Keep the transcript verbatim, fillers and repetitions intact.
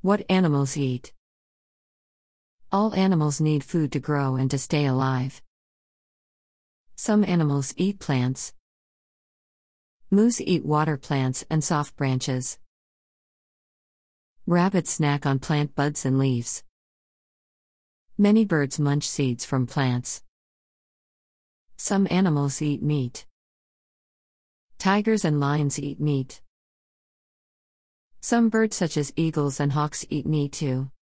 What animals eat? All animals need food to grow and to stay alive. Some animals eat plants. Moose eat water plants and soft branches. Rabbits snack on plant buds and leaves. Many birds munch seeds from plants. Some animals eat meat. Tigers and lions eat meat. Some birds such as eagles and hawks eat meat too.